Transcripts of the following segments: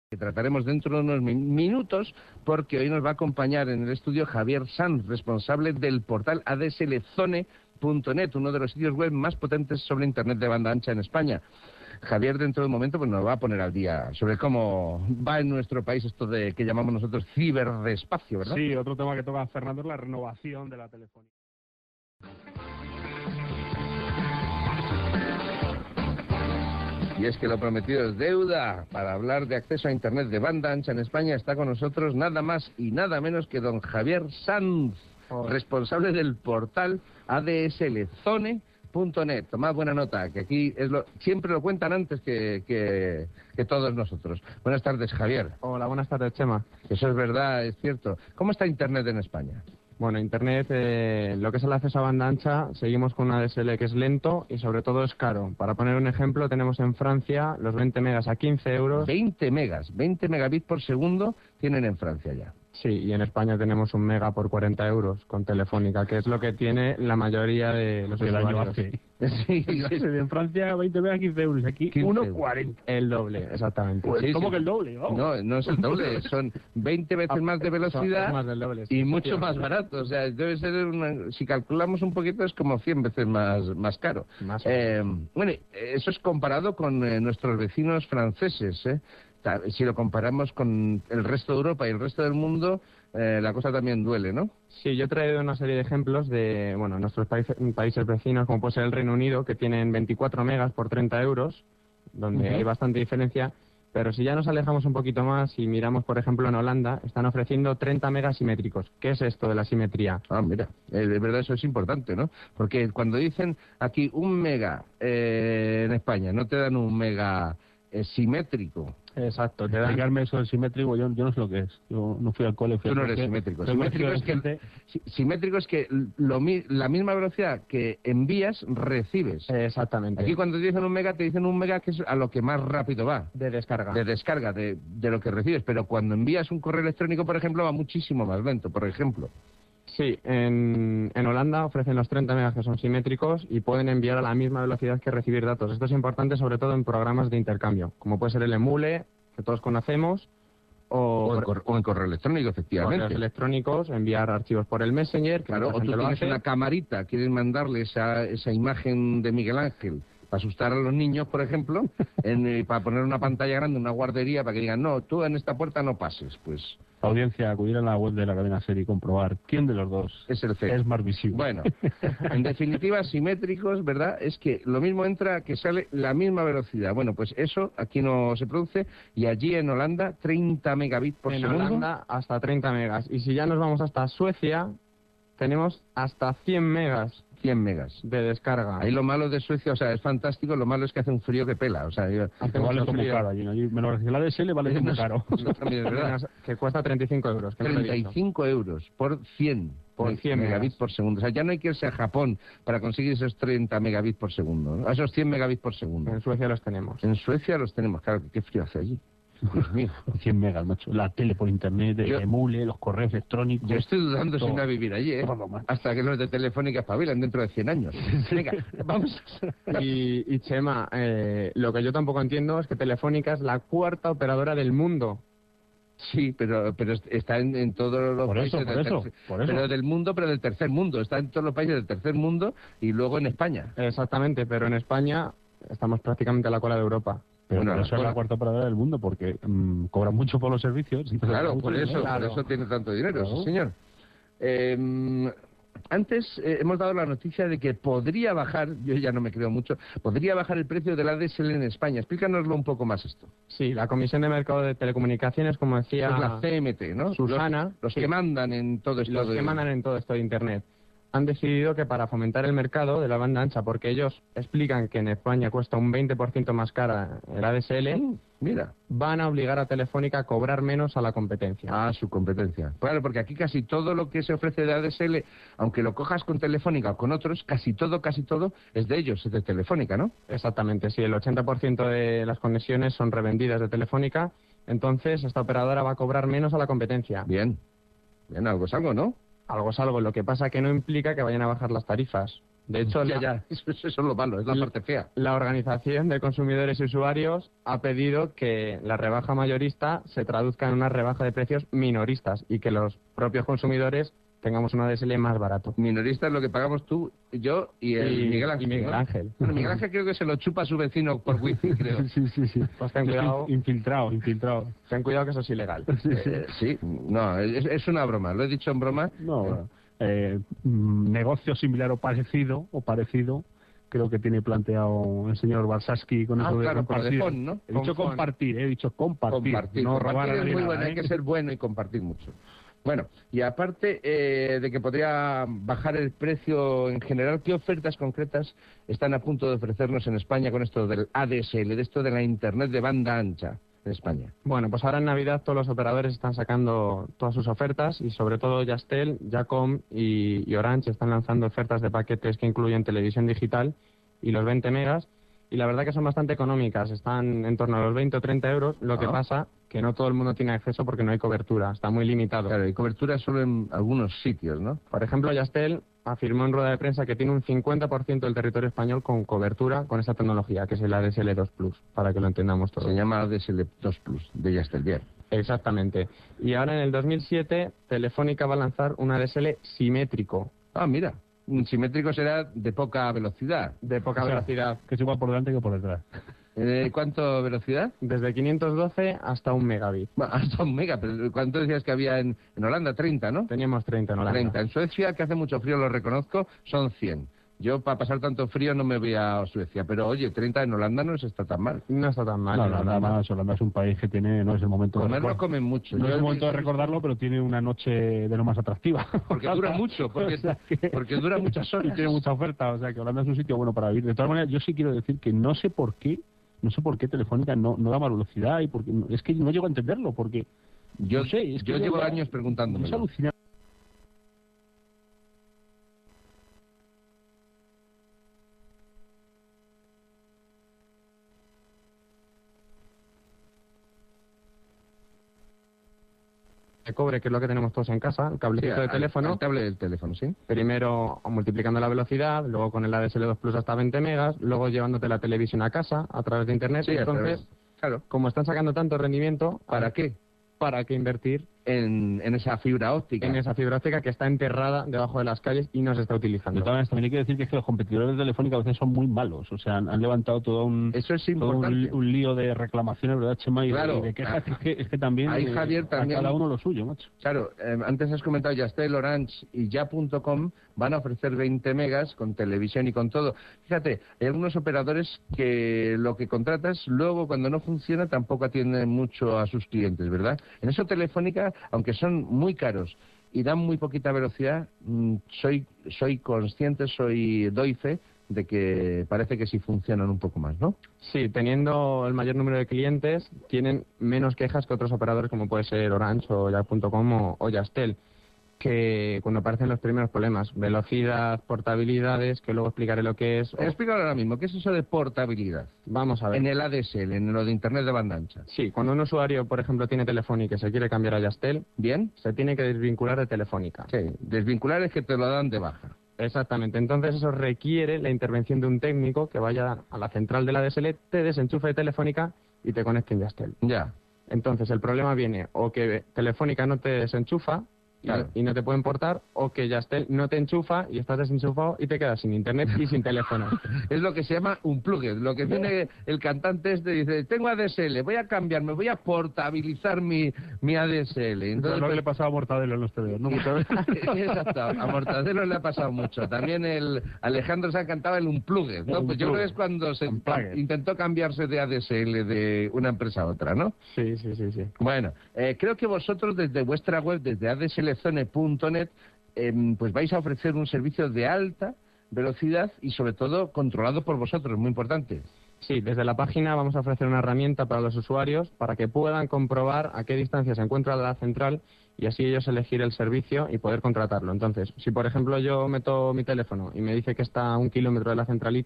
que trataremos dentro de unos minutos, porque hoy nos va a acompañar en el estudio Javier Sanz, responsable del portal ADSLZone.net, uno de los sitios web más potentes sobre Internet de banda ancha en España. Javier, dentro de un momento, pues nos va a poner al día sobre cómo va en nuestro país esto de que llamamos nosotros ciberdespacio, ¿verdad? Sí, otro tema que toca Fernando es la renovación de la telefonía. Y es que lo prometido es deuda. Para hablar de acceso a Internet de banda ancha en España está con nosotros nada más y nada menos que don Javier Sanz, responsable del portal ADSLZone.net. Tomad buena nota, que aquí siempre lo cuentan antes que todos nosotros. Buenas tardes, Javier. Hola, buenas tardes, Chema. Eso es verdad, es cierto. ¿Cómo está Internet en España? Bueno, Internet, lo que es el acceso a banda ancha, seguimos con una ADSL que es lento y sobre todo es caro. Para poner un ejemplo, tenemos en Francia los 20 megas a 15 euros. 20 megas, 20 megabits por segundo tienen en Francia ya. Sí, y en España tenemos 1 mega por 40 euros con Telefónica, que es lo que tiene la mayoría de los usuarios. Sí, en Francia 20 megas 15 euros, aquí 1,40. El doble, exactamente. Pues, sí, ¿cómo que el doble? Vamos. No es el doble, son 20 veces más de velocidad más del doble, y mucho más barato. O sea, debe ser, si calculamos un poquito, es como 100 veces más caro. Bueno, eso es comparado con nuestros vecinos franceses, ¿eh? Si lo comparamos con el resto de Europa y el resto del mundo, la cosa también duele, ¿no? Sí, yo he traído una serie de ejemplos de nuestros países vecinos, como puede ser el Reino Unido, que tienen 24 megas por 30 euros, donde hay bastante diferencia. Pero si ya nos alejamos un poquito más y miramos, por ejemplo, en Holanda, están ofreciendo 30 megas simétricos. ¿Qué es esto de la simetría? Ah, mira, de verdad eso es importante, ¿no? Porque cuando dicen aquí 1 mega en España, no te dan 1 mega simétrico. Exacto. Explicarme eso del simétrico, yo no sé lo que es. Yo no fui al cole. Tú no eres simétrico. Simétrico es que la misma velocidad que envías, recibes. Exactamente. Aquí cuando te dicen 1 mega, te dicen 1 mega que es a lo que más rápido va. De descarga. De descarga, de lo que recibes. Pero cuando envías un correo electrónico, por ejemplo, va muchísimo más lento, por ejemplo. Sí, en Holanda ofrecen los 30 megas que son simétricos y pueden enviar a la misma velocidad que recibir datos. Esto es importante sobre todo en programas de intercambio, como puede ser el Emule, que todos conocemos, o en correo electrónico, efectivamente. Correos electrónicos, enviar archivos por el Messenger. Claro, o tú tienes una camarita, quieres mandarle esa imagen de Miguel Ángel para asustar a los niños, por ejemplo, para poner una pantalla grande, una guardería, para que digan, no, tú en esta puerta no pases, pues... Audiencia, acudir a la web de la cadena SER y comprobar quién de los dos es el C. Es más visible. Bueno, en definitiva, simétricos, ¿verdad? Es que lo mismo entra que sale la misma velocidad. Bueno, pues eso aquí no se produce y allí en Holanda 30 megabits por segundo. En Holanda hasta 30 megas. Y si ya nos vamos hasta Suecia, tenemos hasta 100 megas. 100 megas de descarga. Ahí lo malo de Suecia, o sea, es fantástico, lo malo es que hace un frío que pela, o sea... Vale como caro allí, menos la ADSL vale como caro. Que cuesta 35 euros. 35 euros por 100 megabits por segundo. O sea, ya no hay que irse a Japón para conseguir esos 30 megabits por segundo, ¿no? Esos 100 megabits por segundo. En Suecia los tenemos. En Suecia los tenemos, claro, qué frío hace allí. Dios mío. 100 megas, macho. La tele por internet, el Emule, los correos electrónicos. Yo estoy dudando si ir a vivir allí, ¿eh? Hasta que los de Telefónica espabilan dentro de 100 años. Venga, vamos. Y Chema, lo que yo tampoco entiendo es que Telefónica es la 4ª operadora del mundo. Sí, pero está en todos los países pero del mundo, pero del tercer mundo. Está en todos los países del tercer mundo y luego en España. Exactamente, pero en España estamos prácticamente a la cola de Europa. Pero bueno, eso es la 4ª operadora del mundo porque cobran mucho por los servicios. Claro, por eso tiene tanto dinero, claro. Sí, señor. Antes hemos dado la noticia de que podría bajar, yo ya no me creo mucho, podría bajar el precio de la ADSL en España. Explícanoslo un poco más esto. Sí, la Comisión de Mercado de Telecomunicaciones, como decía... Es la CMT, ¿no? Susana. Los que mandan en todo esto. Los que mandan en todo esto de Internet. Han decidido que para fomentar el mercado de la banda ancha, porque ellos explican que en España cuesta un 20% más cara el ADSL, van a obligar a Telefónica a cobrar menos a la competencia. Ah, su competencia. Claro, porque aquí casi todo lo que se ofrece de ADSL, aunque lo cojas con Telefónica o con otros, casi todo es de ellos, es de Telefónica, ¿no? Exactamente, sí, el 80% de las conexiones son revendidas de Telefónica, entonces esta operadora va a cobrar menos a la competencia. Bien, algo es algo, ¿no? Algo es algo, lo que pasa que no implica que vayan a bajar las tarifas. De hecho, Eso es lo malo, es la parte fea. la Organización de Consumidores y Usuarios ha pedido que la rebaja mayorista se traduzca en una rebaja de precios minoristas y que los propios consumidores tengamos un ADSL más barato. Minoristas lo que pagamos tú, yo y Miguel Ángel. Y Miguel ¿no? Ángel. Bueno, Miguel Ángel creo que se lo chupa a su vecino por wifi, creo. Sí. Pues ten cuidado, Infiltrado. ten cuidado que eso es ilegal. Sí, no, es una broma, lo he dicho en broma. No, negocio similar o parecido, creo que tiene planteado el señor Barsaski con eso de claro, por compartir. Defón, ¿no? He dicho compartir, no robar a Compartir es nadie muy nada, bueno, hay que ser bueno y compartir mucho. Bueno, y aparte de que podría bajar el precio en general, ¿qué ofertas concretas están a punto de ofrecernos en España con esto del ADSL, de esto de la Internet de banda ancha en España? Bueno, pues ahora en Navidad todos los operadores están sacando todas sus ofertas y sobre todo Yastel, Yacom y Orange están lanzando ofertas de paquetes que incluyen televisión digital y los 20 megas. Y la verdad que son bastante económicas, están en torno a los 20 o 30 euros, lo que pasa que no todo el mundo tiene acceso porque no hay cobertura, está muy limitado. Claro, y cobertura solo en algunos sitios, ¿no? Por ejemplo, Yastel afirmó en rueda de prensa que tiene un 50% del territorio español con cobertura con esa tecnología, que es el ADSL 2 Plus, para que lo entendamos todos. Se llama ADSL 2 Plus, de Yastel, bien. Exactamente. Y ahora en el 2007, Telefónica va a lanzar un ADSL simétrico. Ah, mira, un simétrico será de poca velocidad. De poca velocidad. que es igual por delante que por detrás. ¿Cuánto velocidad? Desde 512 hasta 1 megabit. Bueno, hasta 1 mega, pero ¿cuánto decías que había en Holanda? 30, ¿no? Teníamos 30 en Holanda. 30. En Suecia, que hace mucho frío, lo reconozco, son 100. Yo, para pasar tanto frío, no me voy a Suecia. Pero, oye, 30 en Holanda no se está tan mal. No está tan mal. No, Holanda es un país que tiene, no es el momento Comerlo comen mucho. No es el momento de recordarlo, pero tiene una noche de lo más atractiva. Porque dura mucho, porque dura muchas horas. Y tiene mucha oferta, o sea que Holanda es un sitio bueno para vivir. De todas maneras, yo sí quiero decir que no sé por qué Telefónica no da más velocidad y porque es que no llego a entenderlo, porque yo no sé, es que yo llevo años preguntándome. Es alucinante. De cobre, que es lo que tenemos todos en casa, el cablecito de teléfono. El cable del teléfono, sí. Primero multiplicando la velocidad, luego con el ADSL 2 Plus hasta 20 megas, luego llevándote la televisión a casa a través de internet. Sí, entonces, claro. como están sacando tanto rendimiento, ¿Para qué? ¿Para qué invertir en esa fibra óptica? en esa fibra óptica que está enterrada debajo de las calles y no se está De utilizando? todas maneras, también hay que decir que es que los competidores de Telefónica a veces son muy malos. O sea, han levantado todo un lío de reclamaciones, ¿verdad, Chema? Y Claro. de quejas. Es que también, Ahí, Javier, también a cada uno lo suyo, macho. Claro, antes has comentado Yastel, Orange y Ya.com van a ofrecer 20 megas con televisión y con todo. Fíjate, hay algunos operadores que lo que contratas luego cuando no funciona tampoco atienden mucho a sus clientes, ¿verdad? En eso Telefónica, aunque son muy caros y dan muy poquita velocidad, soy consciente, doy fe de que parece que sí funcionan un poco más, ¿no? Sí, teniendo el mayor número de clientes, tienen menos quejas que otros operadores como puede ser Orange o Ya.com o Yastel, que cuando aparecen los primeros problemas, velocidad, portabilidades, que luego explicaré lo que es. Explícalo ahora mismo, ¿qué es eso de portabilidad? Vamos a ver. En el ADSL, en lo de Internet de banda ancha. Sí, cuando un usuario, por ejemplo, tiene Telefónica y se quiere cambiar a Yastel, ¿Bien? se tiene que desvincular de Telefónica. Sí, desvincular es que te lo dan de baja. Exactamente, entonces eso requiere la intervención de un técnico que vaya a la central de la ADSL, te desenchufe de Telefónica y te conecte en Yastel. Ya. Entonces el problema viene o que Telefónica no te desenchufa Claro. y no te pueden portar, o que Yastel no te enchufa y estás desenchufado y te quedas sin internet y sin teléfono. Es lo que se llama un plugin. Lo que tiene el cantante dice, tengo ADSL, voy a cambiarme, voy a portabilizar mi ADSL. Entonces, lo que le pasaba a Mortadelo en los TVOs, ¿no? Exacto, a Mortadelo le ha pasado mucho. También el Alejandro se ha cantado el unplugged, ¿no? Pues yo creo que es cuando se intentó cambiarse de ADSL de una empresa a otra, ¿no? Sí. Bueno, creo que vosotros desde vuestra web, desde adslzone.net, pues vais a ofrecer un servicio de alta velocidad y sobre todo controlado por vosotros, muy importante. Sí, desde la página vamos a ofrecer una herramienta para los usuarios para que puedan comprobar a qué distancia se encuentra la central y así ellos elegir el servicio y poder contratarlo. Entonces, si por ejemplo yo meto mi teléfono y me dice que está a 1 kilómetro de la centralita,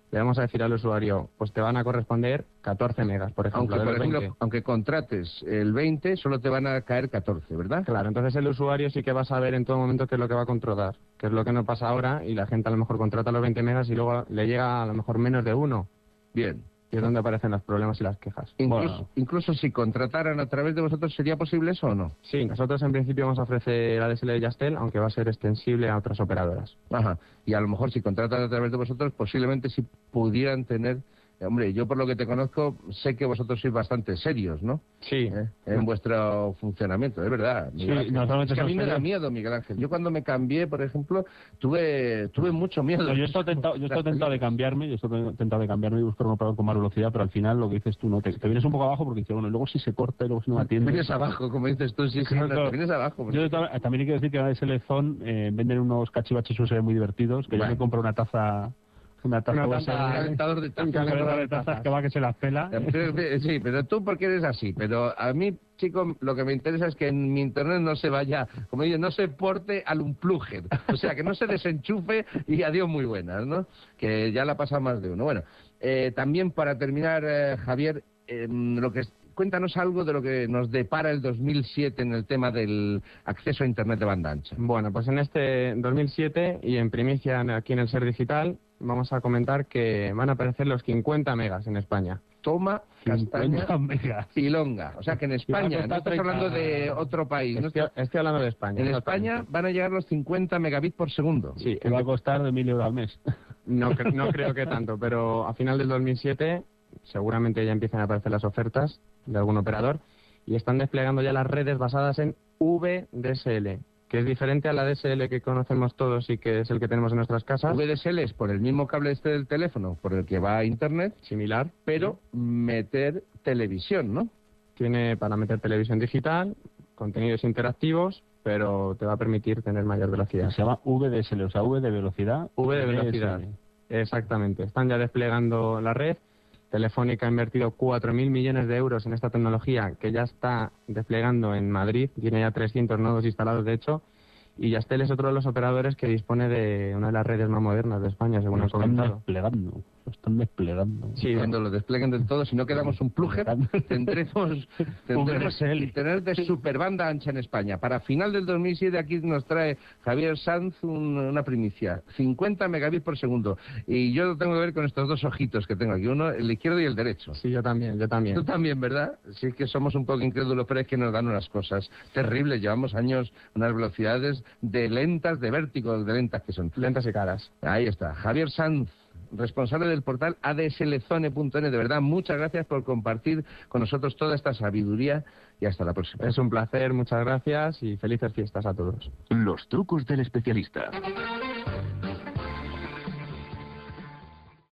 le vamos a decir al usuario, pues te van a corresponder 14 megas, por ejemplo. Aunque, de por los ejemplo, 20. aunque contrates el 20, solo te van a caer 14, ¿verdad? Claro, entonces el usuario sí que va a saber en todo momento qué es lo que va a controlar, que es lo que no pasa ahora, y la gente a lo mejor contrata los 20 megas y luego le llega a lo mejor menos de 1, Bien. y es donde aparecen los problemas y las quejas. Incluso si contrataran a través de vosotros, ¿sería posible eso o no? Sí, nosotros en principio vamos a ofrecer la DSL de Yastel, aunque va a ser extensible a otras operadoras. Ajá. Y a lo mejor si contratan a través de vosotros, posiblemente si pudieran tener... Hombre, yo por lo que te conozco, sé que vosotros sois bastante serios, ¿no? Sí. En vuestro funcionamiento, es verdad. Sí, Miguel Ángel. normalmente Es que a son mí me da serios. miedo, Miguel Ángel. Yo cuando me cambié, por ejemplo, tuve mucho miedo. No, yo estoy tentado de cambiarme, y buscar un operador con más velocidad, pero al final lo que dices tú, no te vienes un poco abajo porque dices, bueno, y luego si se corta y luego si no me Te atiende. vienes abajo, como dices tú, sí, Claro, te vienes abajo. Yo también hay que decir que en ADSL Zone venden unos cachivaches USB muy divertidos, que yo me compro una taza Una USB, calentador de un tazas. calentador de tazas que va que se las pela. Sí, pero tú porque eres así. Pero a mí, chico, lo que me interesa es que en mi internet no se vaya, como digo, no se porte al unplugged. O sea, que no se desenchufe y adiós muy buenas, ¿no? Que ya la pasa más de uno. Bueno, también para terminar, Javier, cuéntanos algo de lo que nos depara el 2007 en el tema del acceso a Internet de banda ancha. Bueno, pues en este 2007 y en primicia aquí en el Ser Digital vamos a comentar que van a aparecer los 50 megas en España. Toma, castaña 50 megas. y longa. O sea que en España, no estás hablando de otro país. ¿no? Estoy hablando de España. En exactamente. España van a llegar los 50 megabits por segundo. Sí, Que va a costar de 1.000 euros al mes. no creo que tanto, pero a final del 2007 seguramente ya empiezan a aparecer las ofertas de algún operador y están desplegando ya las redes basadas en VDSL, que es diferente a la DSL que conocemos todos y que es el que tenemos en nuestras casas. VDSL es por el mismo cable este del teléfono, por el que va a Internet, Similar, pero meter televisión, ¿no? tiene para meter televisión digital, contenidos interactivos, pero te va a permitir tener mayor velocidad. Se llama VDSL, o sea, V de velocidad. V de velocidad. DSL. Exactamente. Están ya desplegando la red. Telefónica ha invertido 4.000 millones de euros en esta tecnología que ya está desplegando en Madrid. Tiene ya 300 nodos instalados, de hecho. Y Yastel es otro de los operadores que dispone de una de las redes más modernas de España, según han comentado. Lo están desplegando. Sí, Cuando lo desplieguen del todo, si no quedamos un plugger, tendremos Internet de superbanda ancha en España. Para final del 2007 aquí nos trae Javier Sanz una primicia, 50 megabits por segundo. Y yo lo tengo que ver con estos dos ojitos que tengo aquí, uno el izquierdo y el derecho. Sí, yo también. Tú también, ¿verdad? Sí, es que somos un poco incrédulos, pero es que nos dan unas cosas terribles. Llevamos años, unas velocidades de lentas, de vértigo, de lentas que son. Lentas y caras. Ahí está, Javier Sanz, responsable del portal adslzone.net. De verdad, muchas gracias por compartir con nosotros toda esta sabiduría y hasta la próxima. Es un placer, muchas gracias y felices fiestas a todos. Los trucos del especialista.